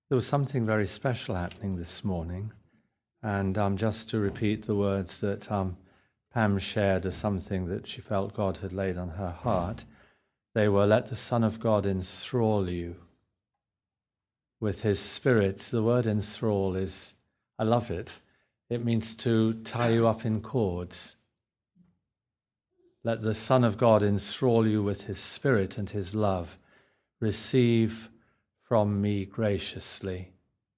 There was something very special happening this morning, and just to repeat the words that Pam shared as something that she felt God had laid on her heart, they were, "Let the Son of God enthrall you with his Spirit." The word enthrall is, I love it. It means to tie you up in cords. Let the Son of God enthrall you with his Spirit and his love. Receive from me graciously.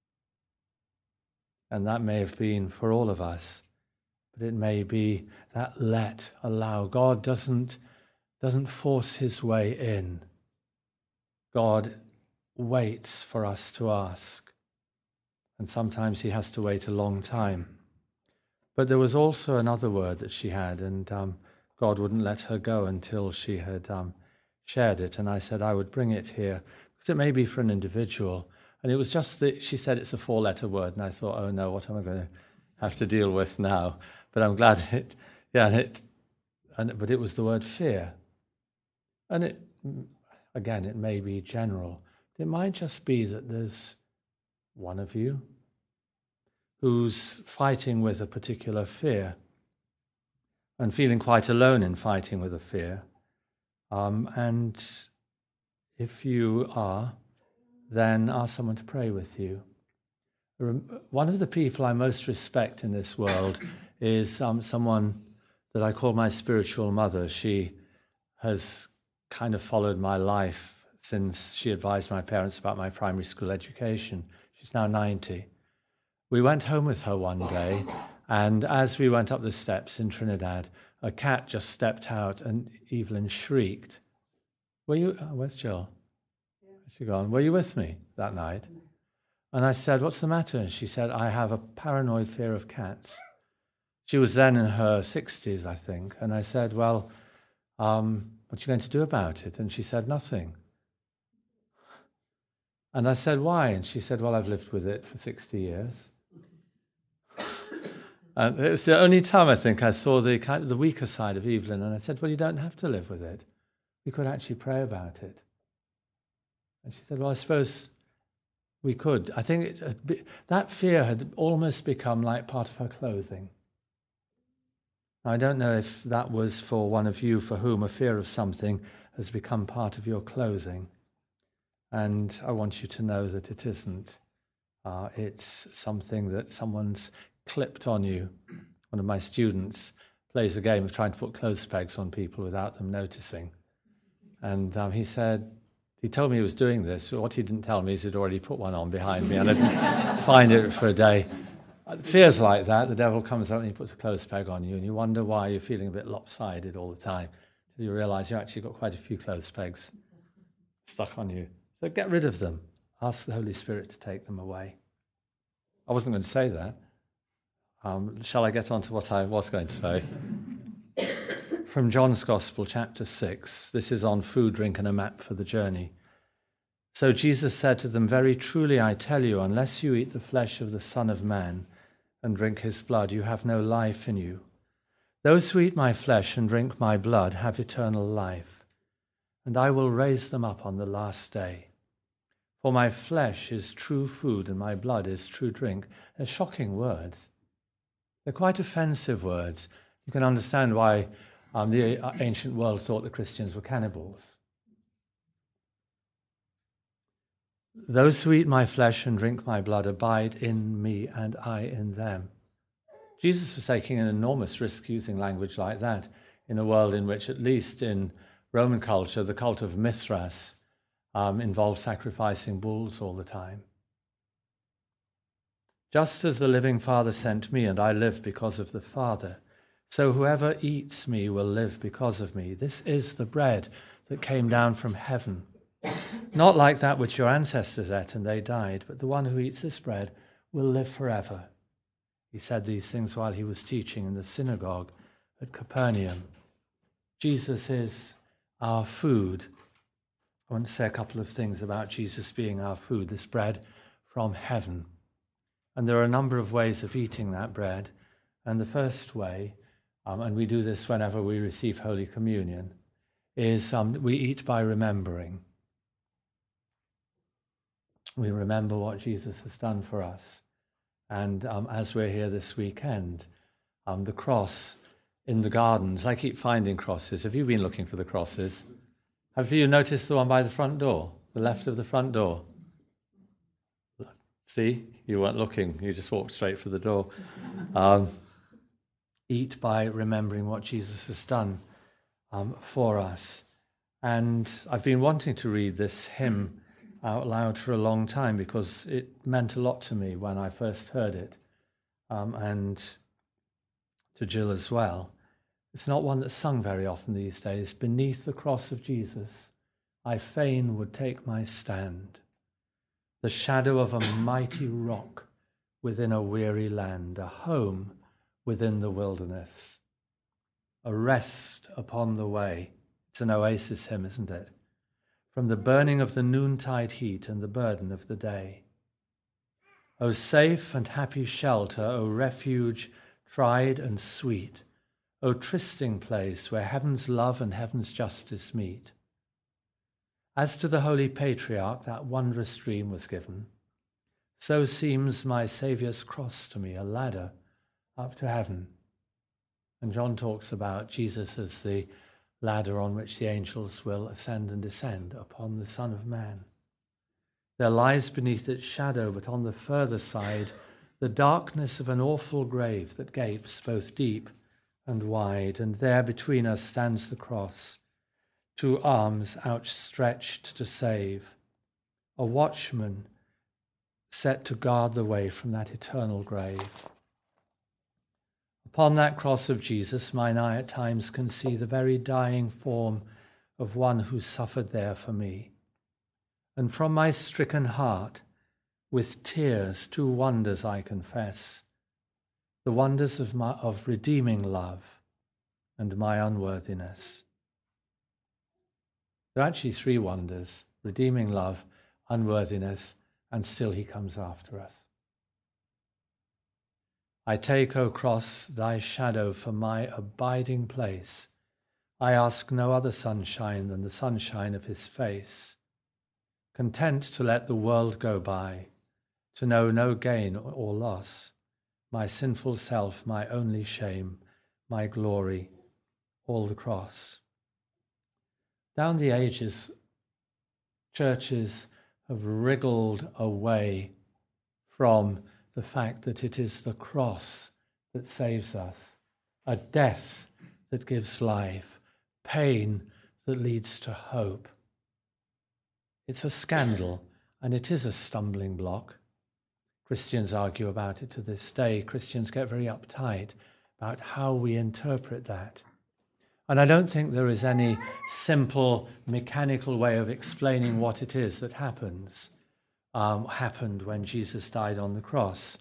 And that may have been for all of us, but it may be that allow. God doesn't force his way in. God waits for us to ask. And sometimes he has to wait a long time. But there was also another word that she had, and God wouldn't let her go until she had shared it. And I said I would bring it here, because it may be for an individual. And it was just that she said it's a 4-letter word, and I thought, oh no, what am I going to have to deal with now? But I'm glad but it was the word fear. And it may be general. It might just be that there's one of you who's fighting with a particular fear and feeling quite alone in fighting with a fear. And if you are, then ask someone to pray with you. One of the people I most respect in this world is someone that I call my spiritual mother. She has kind of followed my life since she advised my parents about my primary school education. She's now 90. We went home with her one day, and as we went up the steps in Trinidad, a cat just stepped out, and Evelyn shrieked. Where's Jill? Where's she gone? Were you with me that night? And I said, what's the matter? And she said, I have a paranoid fear of cats. She was then in her 60s, I think. And I said, well, what are you going to do about it? And she said, nothing. And I said, why? And she said, well, I've lived with it for 60 years. And it was the only time I think I saw the weaker side of Evelyn. And I said, well, you don't have to live with it. We could actually pray about it. And she said, well, I suppose we could. I think that fear had almost become like part of her clothing. I don't know if that was for one of you for whom a fear of something has become part of your clothing. And I want you to know that it isn't. It's something that someone's clipped on you. One of my students plays a game of trying to put clothes pegs on people without them noticing. And he told me he was doing this. What he didn't tell me is he'd already put one on behind me, and I didn't find it for a day. Fears like that, the devil comes out and he puts a clothes peg on you, and you wonder why you're feeling a bit lopsided all the time. Till you realize you actually got quite a few clothes pegs stuck on you. So get rid of them. Ask the Holy Spirit to take them away. I wasn't going to say that. Shall I get on to what I was going to say? From John's Gospel, chapter 6. This is on food, drink, and a map for the journey. So Jesus said to them, very truly I tell you, unless you eat the flesh of the Son of Man and drink his blood, you have no life in you. Those who eat my flesh and drink my blood have eternal life, and I will raise them up on the last day. For my flesh is true food and my blood is true drink. They're shocking words. They're quite offensive words. You can understand why the ancient world thought the Christians were cannibals. Those who eat my flesh and drink my blood abide in me and I in them. Jesus was taking an enormous risk using language like that in a world in which, at least in Roman culture, the cult of Mithras involved sacrificing bulls all the time. Just as the living Father sent me, and I live because of the Father, so whoever eats me will live because of me. This is the bread that came down from heaven. Not like that which your ancestors ate and they died, but the one who eats this bread will live forever. He said these things while he was teaching in the synagogue at Capernaum. Jesus is our food. I want to say a couple of things about Jesus being our food, this bread from heaven. And there are a number of ways of eating that bread. And the first way, and we do this whenever we receive Holy Communion, is we eat by remembering. we remember what Jesus has done for us. And as we're here this weekend, the cross in the gardens, I keep finding crosses. Have you been looking for the crosses? Have you noticed the one by the front door, the left of the front door? See, you weren't looking, you just walked straight for the door. Eat by remembering what Jesus has done for us. And I've been wanting to read this hymn out loud for a long time because it meant a lot to me when I first heard it, and to Jill as well. It's not one that's sung very often these days. Beneath the cross of Jesus, I fain would take my stand, the shadow of a mighty rock within a weary land, a home within the wilderness, a rest upon the way. It's an oasis hymn, isn't it? From the burning of the noontide heat and the burden of the day. O safe and happy shelter, O refuge tried and sweet, O trysting place where heaven's love and heaven's justice meet. As to the holy patriarch that wondrous dream was given, so seems my Saviour's cross to me, a ladder up to heaven. And John talks about Jesus as the ladder on which the angels will ascend and descend upon the Son of Man. There lies beneath its shadow, but on the further side, the darkness of an awful grave that gapes both deep and wide, and there between us stands the cross, two arms outstretched to save, a watchman set to guard the way from that eternal grave. Upon that cross of Jesus, mine eye at times can see the very dying form of one who suffered there for me. And from my stricken heart, with tears, two wonders I confess, the wonders of redeeming love and my unworthiness. There are actually three wonders: redeeming love, unworthiness, and still he comes after us. I take, O cross, thy shadow for my abiding place. I ask no other sunshine than the sunshine of his face. Content to let the world go by, to know no gain or loss, my sinful self, my only shame, my glory, all the cross. Down the ages, churches have wriggled away from the fact that it is the cross that saves us, a death that gives life, pain that leads to hope. It's a scandal, and it is a stumbling block. Christians argue about it to this day. Christians get very uptight about how we interpret that. And I don't think there is any simple, mechanical way of explaining what it is that happened when Jesus died on the cross.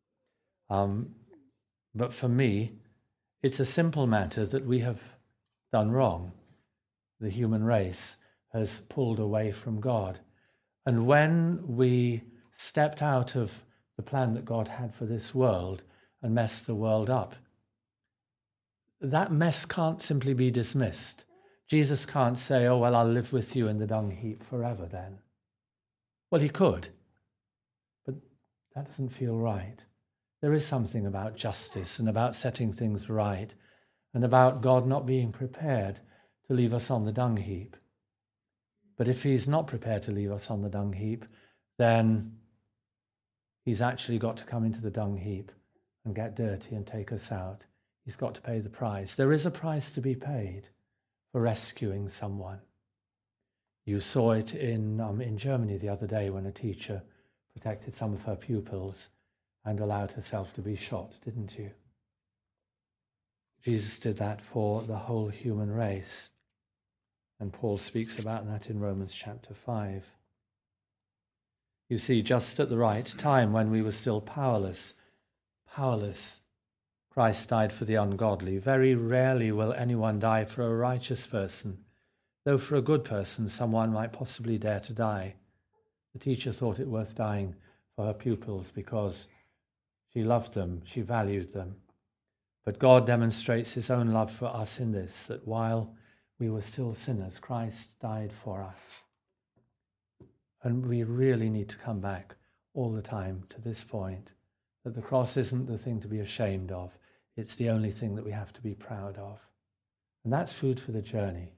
But for me, it's a simple matter that we have done wrong. The human race has pulled away from God. And when we stepped out of the plan that God had for this world and messed the world up, that mess can't simply be dismissed. Jesus can't say, oh, well, I'll live with you in the dung heap forever then. Well, he could, but that doesn't feel right. There is something about justice and about setting things right and about God not being prepared to leave us on the dung heap. But if he's not prepared to leave us on the dung heap, then he's actually got to come into the dung heap and get dirty and take us out. He's got to pay the price. There is a price to be paid for rescuing someone. You saw it in Germany the other day when a teacher protected some of her pupils and allowed herself to be shot, didn't you? Jesus did that for the whole human race. And Paul speaks about that in Romans chapter 5. You see, just at the right time when we were still powerless, Christ died for the ungodly. Very rarely will anyone die for a righteous person, though for a good person someone might possibly dare to die. The teacher thought it worth dying for her pupils because she loved them, she valued them. But God demonstrates his own love for us in this, that while we were still sinners, Christ died for us. And we really need to come back all the time to this point, that the cross isn't the thing to be ashamed of. It's the only thing that we have to be proud of. And that's food for the journey.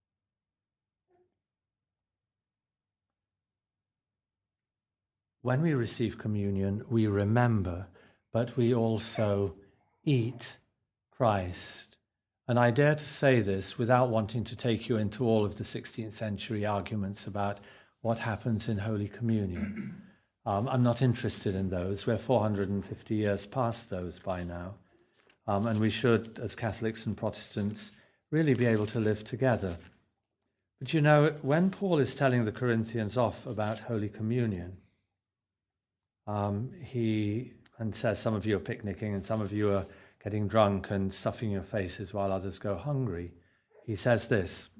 When we receive communion, we remember, but we also eat Christ. And I dare to say this without wanting to take you into all of the 16th century arguments about what happens in Holy Communion. I'm not interested in those. We're 450 years past those by now. And we should, as Catholics and Protestants, really be able to live together. But you know, when Paul is telling the Corinthians off about Holy Communion, he says some of you are picnicking and some of you are getting drunk and stuffing your faces while others go hungry. He says this: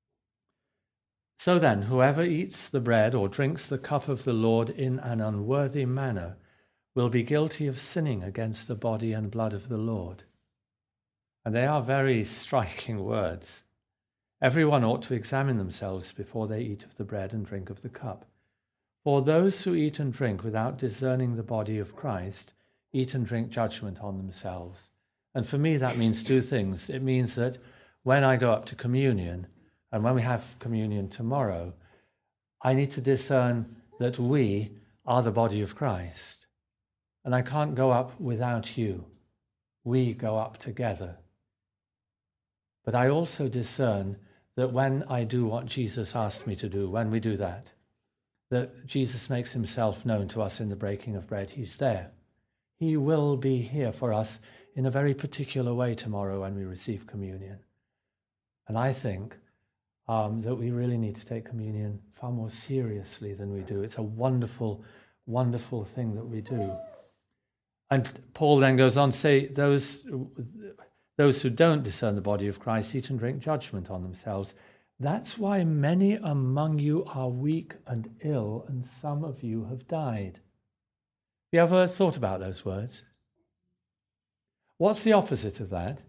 "So then, whoever eats the bread or drinks the cup of the Lord in an unworthy manner will be guilty of sinning against the body and blood of the Lord." And they are very striking words. Everyone ought to examine themselves before they eat of the bread and drink of the cup. For those who eat and drink without discerning the body of Christ eat and drink judgment on themselves. And for me, that means two things. It means that when I go up to communion, and when we have communion tomorrow, I need to discern that we are the body of Christ. And I can't go up without you. We go up together. But I also discern that when I do what Jesus asked me to do, when we do that Jesus makes himself known to us in the breaking of bread. He's there. He will be here for us in a very particular way tomorrow when we receive communion. And I think that we really need to take communion far more seriously than we do. It's a wonderful, wonderful thing that we do. And Paul then goes on to say, those who don't discern the body of Christ eat and drink judgment on themselves. That's why many among you are weak and ill, and some of you have died. Have you ever thought about those words? What's the opposite of that?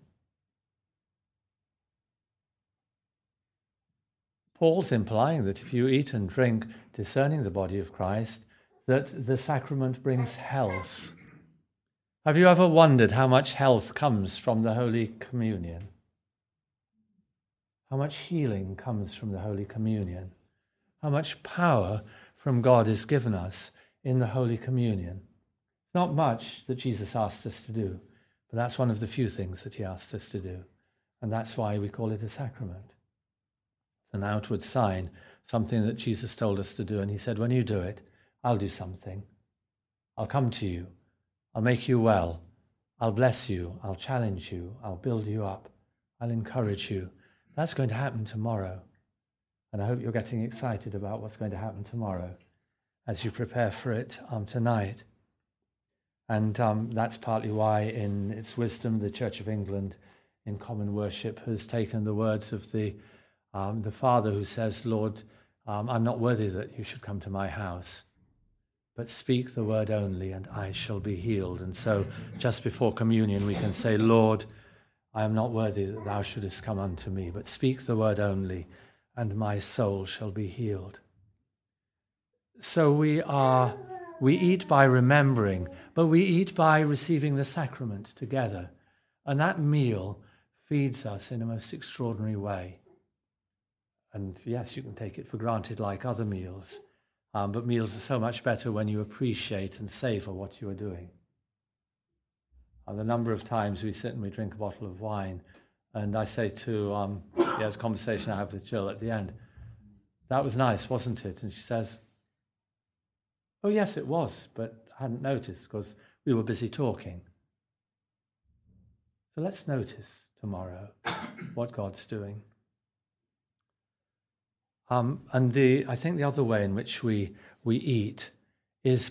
Paul's implying that if you eat and drink discerning the body of Christ, that the sacrament brings health. Have you ever wondered how much health comes from the Holy Communion? How much healing comes from the Holy Communion? How much power from God is given us in the Holy Communion? Not much that Jesus asked us to do, but that's one of the few things that he asked us to do. And that's why we call it a sacrament. It's an outward sign, something that Jesus told us to do. And he said, when you do it, I'll do something. I'll come to you. I'll make you well. I'll bless you. I'll challenge you. I'll build you up. I'll encourage you. That's going to happen tomorrow. And I hope you're getting excited about what's going to happen tomorrow as you prepare for it tonight. And that's partly why in its wisdom, the Church of England in common worship has taken the words of the Father who says, Lord, I'm not worthy that you should come to my house, but speak the word only and I shall be healed. And so just before communion, we can say, Lord, I am not worthy that thou shouldest come unto me, but speak the word only and my soul shall be healed. So we eat by remembering, but we eat by receiving the sacrament together. And that meal feeds us in a most extraordinary way. And yes, you can take it for granted like other meals, but meals are so much better when you appreciate and savor what you are doing. The number of times we sit and we drink a bottle of wine, and I say to, there's a conversation I have with Jill at the end, that was nice, wasn't it? And she says, oh yes, it was, but I hadn't noticed because we were busy talking. So let's notice tomorrow what God's doing. And I think the other way in which we eat is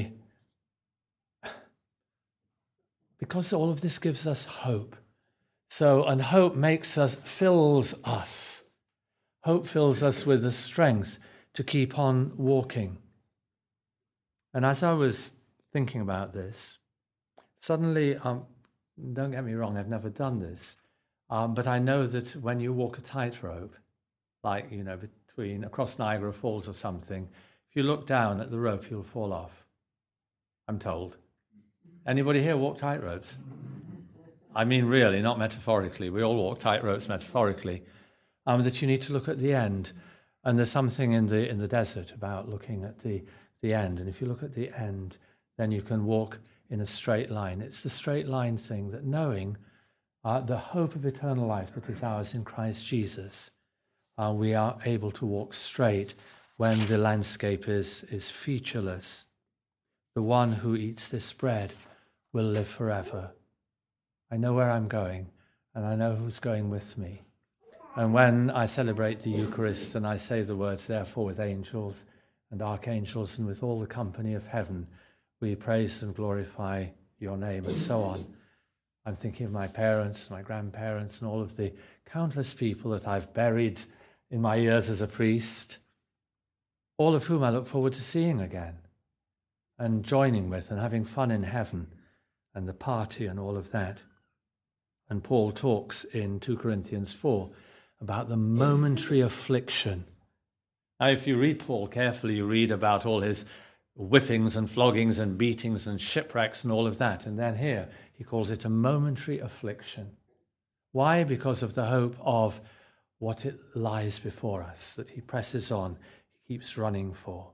because all of this gives us hope. And hope fills us. Hope fills us with the strength to keep on walking. And as I was thinking about this, suddenly, don't get me wrong, I've never done this, but I know that when you walk a tightrope, like, between across Niagara Falls or something, If you look down at the rope, you'll fall off, I'm told. Anybody here walk tight ropes? I mean, really, not metaphorically. We all walk tight ropes metaphorically. That you need to look at the end. And there's something in the desert about looking at the end. And if you look at the end, then you can walk in a straight line. It's the straight line thing, that knowing the hope of eternal life that is ours in Christ Jesus, we are able to walk straight when the landscape is featureless. The one who eats this bread will live forever. I know where I'm going, and I know who's going with me. And when I celebrate the Eucharist and I say the words, therefore, with angels and archangels and with all the company of heaven, we praise and glorify your name, and so on. I'm thinking of my parents, my grandparents, and all of the countless people that I've buried in my years as a priest, all of whom I look forward to seeing again and joining with and having fun in heaven and the party and all of that. And Paul talks in 2 Corinthians 4 about the momentary affliction. Now, if you read Paul carefully, you read about all his whippings and floggings and beatings and shipwrecks and all of that. And then here, he calls it a momentary affliction. Why? Because of the hope of what it lies before us, that he presses on, he keeps running for.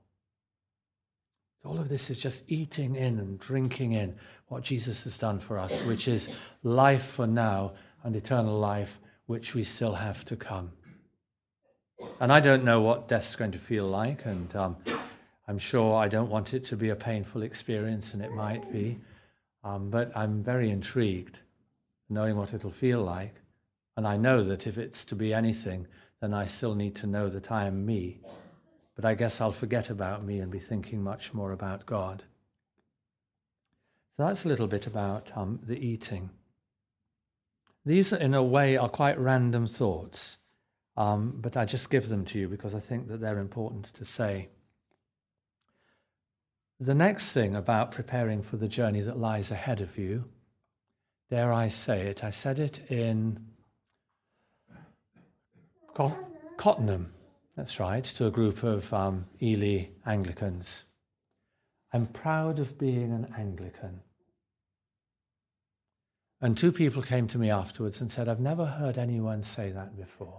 All of this is just eating in and drinking in what Jesus has done for us, which is life for now and eternal life, which we still have to come. And I don't know what death's going to feel like, and I'm sure I don't want it to be a painful experience, and it might be, but I'm very intrigued knowing what it'll feel like. And I know that if it's to be anything, then I still need to know that I am me. But I guess I'll forget about me and be thinking much more about God. So that's a little bit about the eating. These, in a way, are quite random thoughts, but I just give them to you because I think that they're important to say. The next thing about preparing for the journey that lies ahead of you, dare I say it, I said it in Cottenham. That's right, to a group of Ely Anglicans. I'm proud of being an Anglican. And 2 people came to me afterwards and said, I've never heard anyone say that before.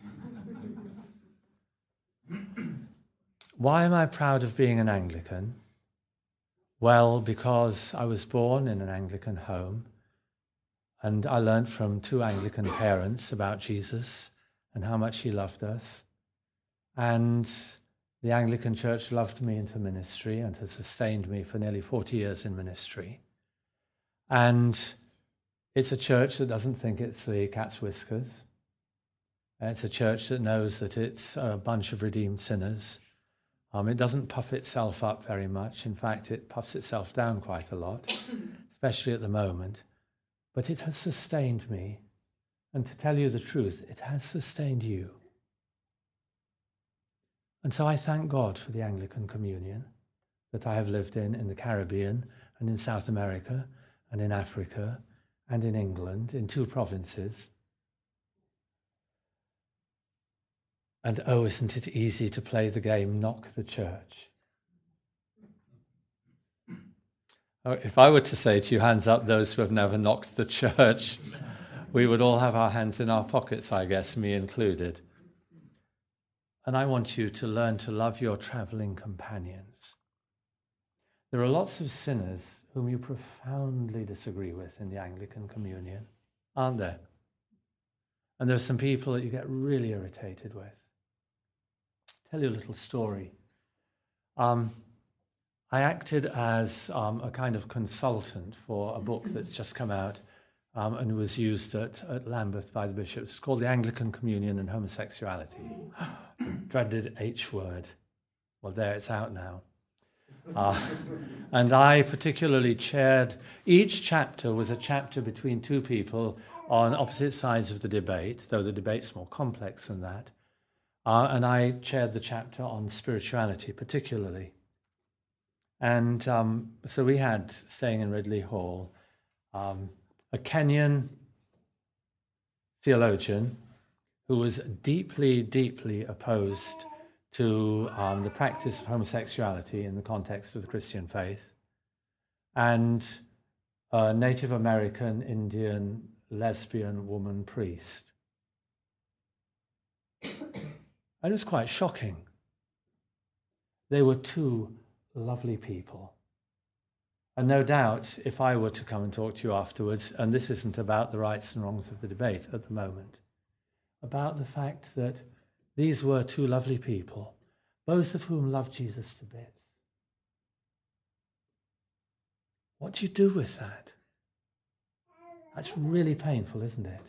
Why am I proud of being an Anglican? Well, because I was born in an Anglican home, and I learned from 2 Anglican parents about Jesus and how much he loved us. And the Anglican Church loved me into ministry and has sustained me for nearly 40 years in ministry. And it's a church that doesn't think it's the cat's whiskers. It's a church that knows that it's a bunch of redeemed sinners. It doesn't puff itself up very much. In fact, it puffs itself down quite a lot, especially at the moment. But it has sustained me. And to tell you the truth, it has sustained you. And so I thank God for the Anglican Communion that I have lived in the Caribbean and in South America and in Africa and in England, in 2 provinces. And oh, isn't it easy to play the game, knock the church? Oh, if I were to say to you, hands up those who have never knocked the church, we would all have our hands in our pockets, I guess, me included. And I want you to learn to love your traveling companions. There are lots of sinners whom you profoundly disagree with in the Anglican Communion, aren't there? And there are some people that you get really irritated with. I'll tell you a little story. I acted as a kind of consultant for a book that's just come out and was used at Lambeth by the bishops. It's called The Anglican Communion and Homosexuality. The dreaded H word. Well, there, it's out now. And I particularly chaired, each chapter was a chapter between 2 people on opposite sides of the debate, though the debate's more complex than that. And I chaired the chapter on spirituality particularly. And so we had, staying in Ridley Hall, a Kenyan theologian who was deeply, deeply opposed to the practice of homosexuality in the context of the Christian faith, and a Native American Indian lesbian woman priest. And it was quite shocking. They were two lovely people. And no doubt, if I were to come and talk to you afterwards, and this isn't about the rights and wrongs of the debate at the moment, about the fact that these were two lovely people, both of whom loved Jesus to bits. What do you do with that? That's really painful, isn't it?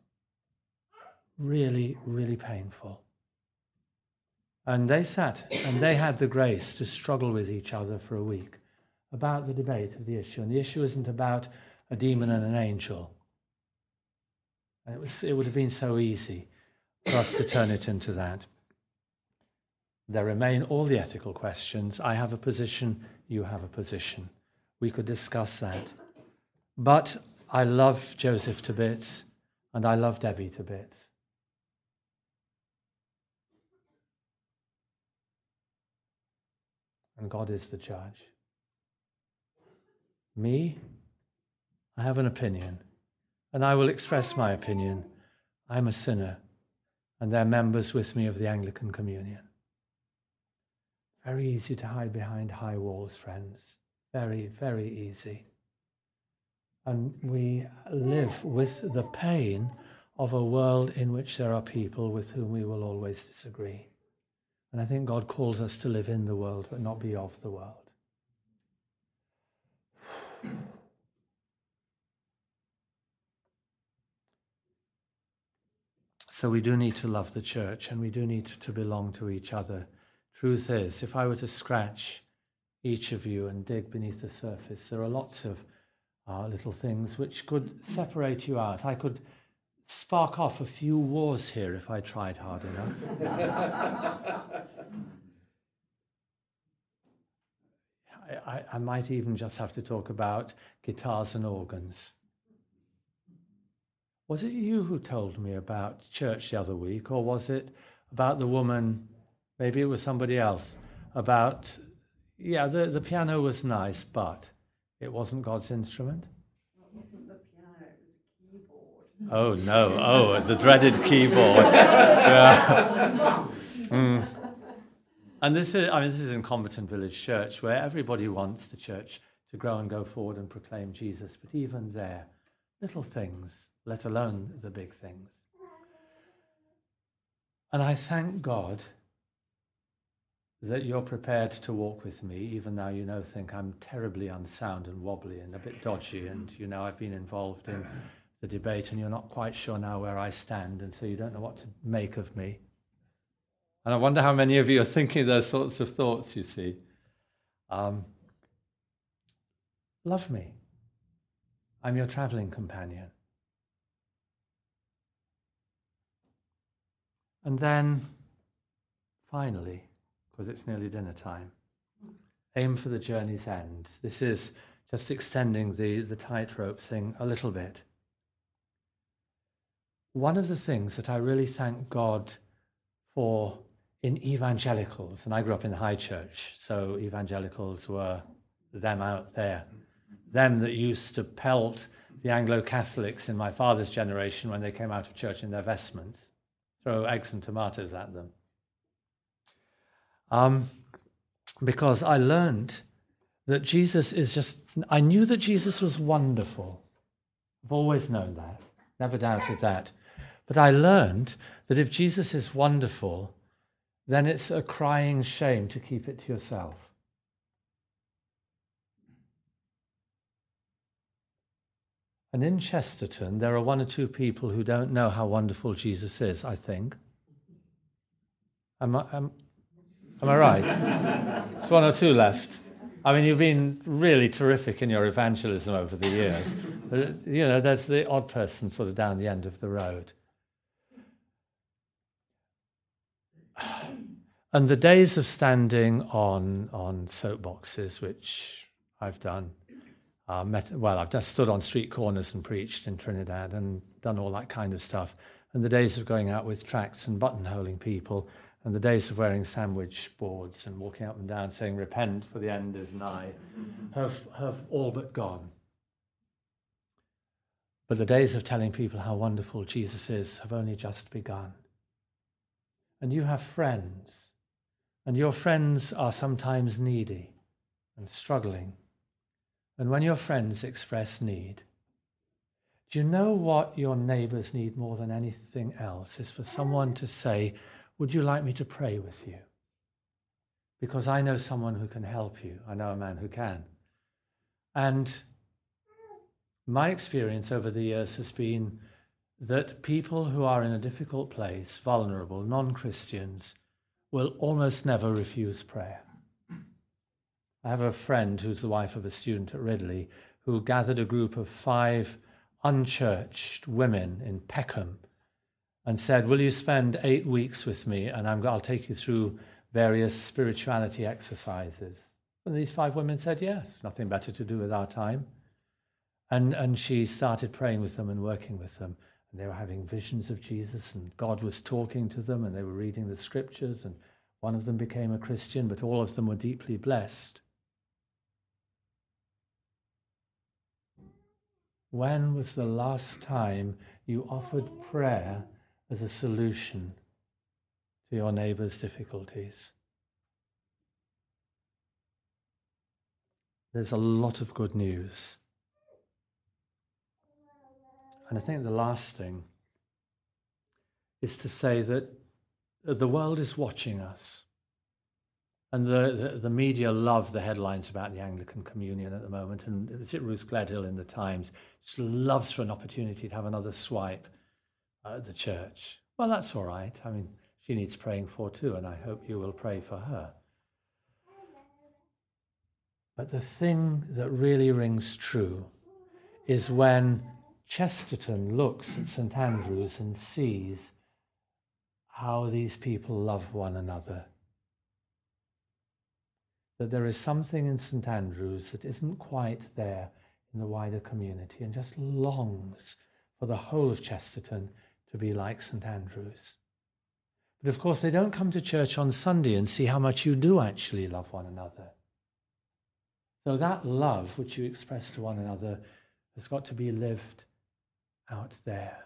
Really, really painful. And they sat and they had the grace to struggle with each other for a week about the debate of the issue. And the issue isn't about a demon and an angel. And it would have been so easy for us to turn it into that. There remain all the ethical questions. I have a position, you have a position. We could discuss that. But I love Joseph to bits, and I love Debbie to bits. And God is the judge. Me, I have an opinion, and I will express my opinion. I'm a sinner, and they're members with me of the Anglican Communion. Very easy to hide behind high walls, friends. Very, very easy. And we live with the pain of a world in which there are people with whom we will always disagree. And I think God calls us to live in the world, but not be of the world. So we do need to love the church, and we do need to belong to each other. Truth is, if I were to scratch each of you and dig beneath the surface, there are lots of little things which could separate you out. I could spark off a few wars here if I tried hard enough. I might even just have to talk about guitars and organs. Was it you who told me about church the other week, or was it about the woman, maybe it was somebody else, about, the piano was nice, but it wasn't God's instrument? It wasn't the piano, it was a keyboard. Oh no, the dreaded keyboard. Yeah. And this is in Combatant Village Church, where everybody wants the church to grow and go forward and proclaim Jesus, but even there, little things, let alone the big things. And I thank God that you're prepared to walk with me, even though think I'm terribly unsound and wobbly and a bit dodgy, and I've been involved in the debate, and you're not quite sure now where I stand, and so you don't know what to make of me. And I wonder how many of you are thinking those sorts of thoughts, you see. Love me. I'm your traveling companion. And then, finally, because it's nearly dinner time, aim for the journey's end. This is just extending the tightrope thing a little bit. One of the things that I really thank God for in evangelicals, and I grew up in the high church, so evangelicals were them out there, them that used to pelt the Anglo-Catholics in my father's generation when they came out of church in their vestments, throw eggs and tomatoes at them. Because I learned that I knew that Jesus was wonderful. I've always known that, never doubted that. But I learned that if Jesus is wonderful, then it's a crying shame to keep it to yourself. And in Chesterton, there are one or two people who don't know how wonderful Jesus is, I think. Am I right? There's one or two left. I mean, you've been really terrific in your evangelism over the years. But, there's the odd person sort of down the end of the road. And the days of standing on soapboxes, which I've done, I've just stood on street corners and preached in Trinidad and done all that kind of stuff. And the days of going out with tracts and buttonholing people and the days of wearing sandwich boards and walking up and down saying, repent, for the end is nigh, have all but gone. But the days of telling people how wonderful Jesus is have only just begun. And you have friends, and your friends are sometimes needy and struggling. And when your friends express need, do you know what your neighbours need more than anything else is for someone to say, would you like me to pray with you? Because I know someone who can help you. I know a man who can. And my experience over the years has been that people who are in a difficult place, vulnerable, non-Christians, will almost never refuse prayer. I have a friend who's the wife of a student at Ridley who gathered a group of 5 unchurched women in Peckham and said, will you spend 8 weeks with me and I'll take you through various spirituality exercises? And these 5 women said, yes, nothing better to do with our time. And she started praying with them and working with them. And they were having visions of Jesus and God was talking to them and they were reading the scriptures and one of them became a Christian, but all of them were deeply blessed. When was the last time you offered prayer as a solution to your neighbour's difficulties? There's a lot of good news. And I think the last thing is to say that the world is watching us. And the media love the headlines about the Anglican Communion at the moment. And is it Ruth Gledhill in the Times? Just loves for an opportunity to have another swipe at the church. Well, that's all right. I mean, she needs praying for too, and I hope you will pray for her. But the thing that really rings true is when Chesterton looks at St. Andrews and sees how these people love one another. That there is something in St. Andrews that isn't quite there in the wider community and just longs for the whole of Chesterton to be like St. Andrews. But of course, they don't come to church on Sunday and see how much you do actually love one another. So that love which you express to one another has got to be lived out there.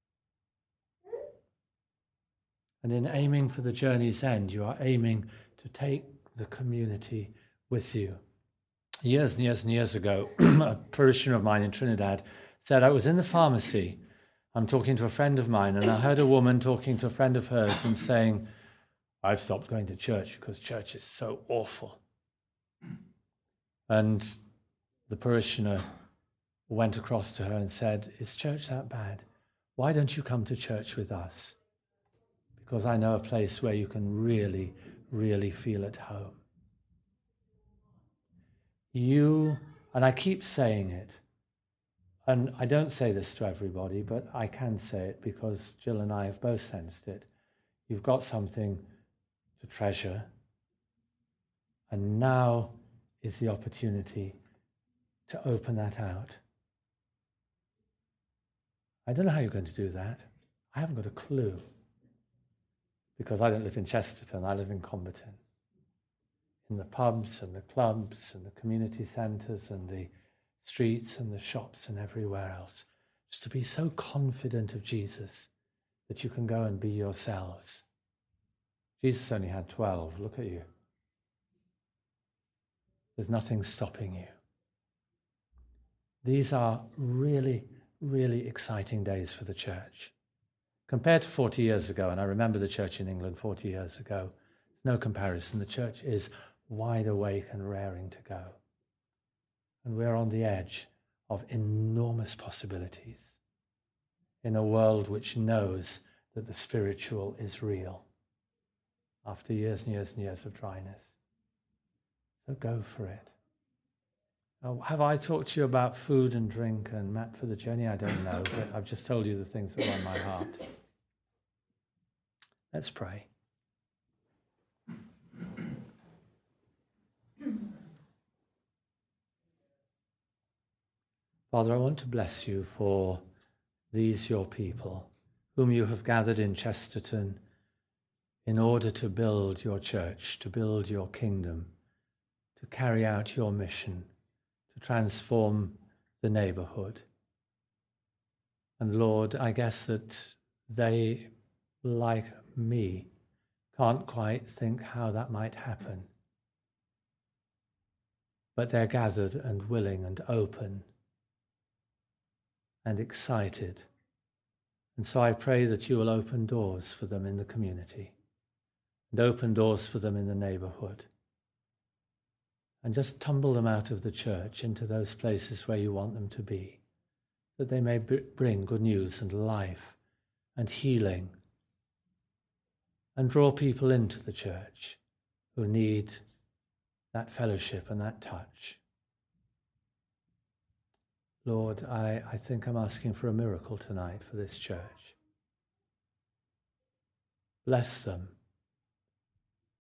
And in aiming for the journey's end, you are aiming to take the community with you. Years and years and years ago, a parishioner of mine in Trinidad said, I was in the pharmacy, I'm talking to a friend of mine, and I heard a woman talking to a friend of hers and saying, I've stopped going to church because church is so awful. And the parishioner went across to her and said, is church that bad? Why don't you come to church with us? Because I know a place where you can really, really feel at home. You, and I keep saying it, and I don't say this to everybody, but I can say it because Jill and I have both sensed it. You've got something to treasure, and now is the opportunity to open that out. I don't know how you're going to do that. I haven't got a clue. Because I don't live in Chesterton, I live in Comberton. In the pubs and the clubs and the community centres and the streets and the shops and everywhere else. Just to be so confident of Jesus that you can go and be yourselves. Jesus only had 12. Look at you. There's nothing stopping you. These are really, really exciting days for the church. Compared to 40 years ago, and I remember the church in England 40 years ago, no comparison. The church is wide awake and raring to go. And we're on the edge of enormous possibilities in a world which knows that the spiritual is real after years and years and years of dryness. So go for it. Now, have I talked to you about food and drink and map for the journey? I don't know, but I've just told you the things that are on my heart. Let's pray. Father, I want to bless you for these your people, whom you have gathered in Chesterton in order to build your church, to build your kingdom, to carry out your mission, to transform the neighborhood. And Lord, I guess that they, like me, can't quite think how that might happen. But they're gathered and willing and open and excited. And so I pray that you will open doors for them in the community and open doors for them in the neighborhood. And just tumble them out of the church into those places where you want them to be, that they may bring good news and life and healing and draw people into the church who need that fellowship and that touch. Lord, I think I'm asking for a miracle tonight for this church. Bless them.